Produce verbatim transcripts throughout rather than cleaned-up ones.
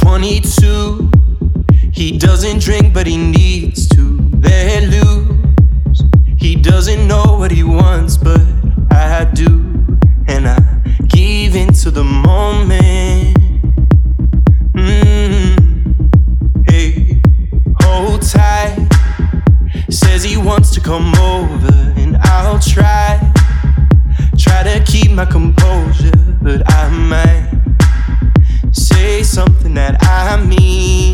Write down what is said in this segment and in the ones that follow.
twenty-two. He doesn't drink, but he needs to let loose. He doesn't know what he wants, but I do. And I give into the moment. Mm-hmm. Hey, hold tight. Says he wants to come over, and I'll try. Try to keep my composure, but I might say something that I mean.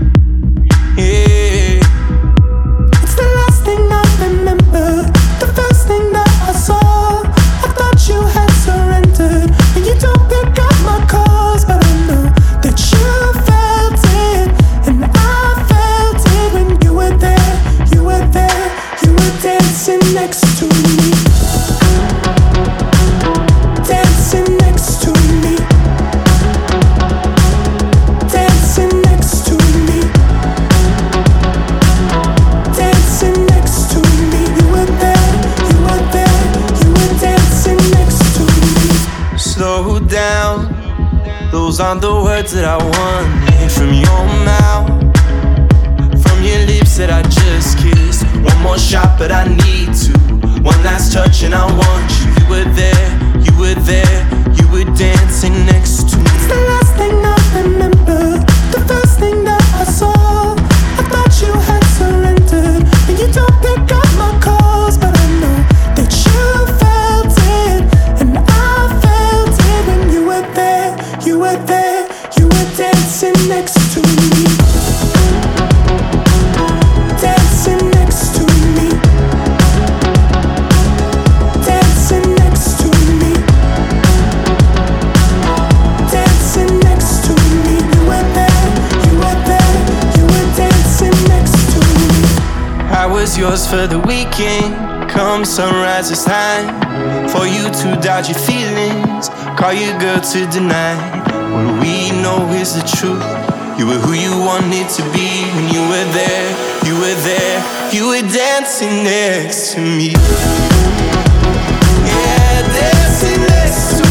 Yeah. It's the last thing I remember, the first thing that I saw. I thought you had surrendered, and you don't pick up my calls, but I know that you felt it, and I felt it when you were there, you were there, you were dancing next to me, dancing next to me, dancing next to me, dancing next to me. You were there, you were there, you were dancing next to me. Slow down, those aren't the words that I wanted from your mouth, from your lips that I just kissed. One more shot, but I need to. One last touch, and I want you. You were there, you were there, you were dancing next to me. It's the last thing I remember, the first thing that I saw. I thought you had surrendered, and you don't pick up my calls, but I know that you felt it, and I felt it when you were there, you were there, you were dancing next to me, dancing next to me, dancing next to me, dancing next to me. You were there, you were there, you were dancing next to me. I was yours for the weekend. Come sunrise, it's time for you to dodge your feelings. Call your girl to deny what we know is the truth. You were who you wanted to be when you were there, you were there, you were dancing next to me. Yeah, dancing next to